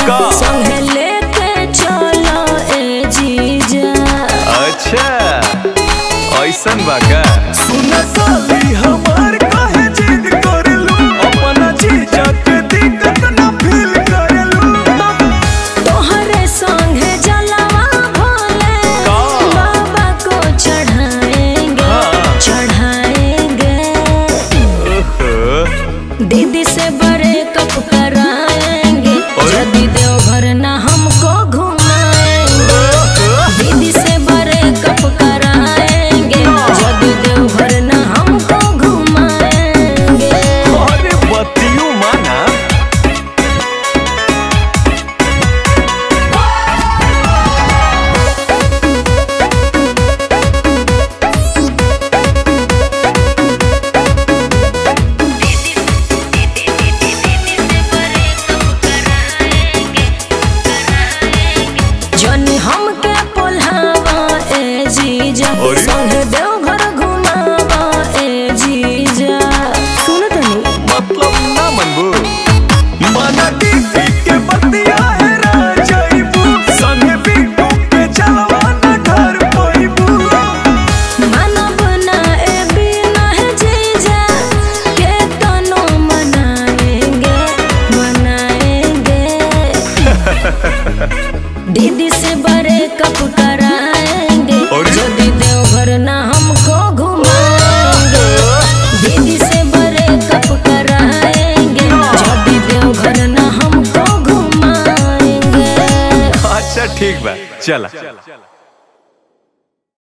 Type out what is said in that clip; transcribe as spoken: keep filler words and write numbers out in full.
संगे लेके चलो ए जीजा। अच्छा ऐसन बा का? सुन साली हमार काहे जिद करलू, अपना जीजा के दिक्कत ना फील करलू। तोहरे संगे जलवा भोले बाबा को चढ़ाएंगे चढ़ाएंगे। दीदी से बड़े कप कराएंगे यदि देवघर ना हमको घुमाएंगे। दीदी से बड़े कप कराएंगे यदि देवघर ना हमको घुमाएंगे। अरे बतियू माना। जनी हमके पोल्हावा ए जीजा, संगे देवघर घुमावा ए जीजा। सुन तनी मतलब ना मनबू माना दीदी के बतिया है राजाईबू, संगे बिट्टू के चलवा ना घर पाईबू। मानव ना ए बिना है जीजा के तनो मनाएंगे मनाएंगे। दीदी से बड़े कप कराएंगे यदि देवघर ना हमको घुमाएंगे। दीदी से बड़े कप कराएंगे यदि देवघर ना हमको घुमाएंगे। अच्छा ठीक बा चला।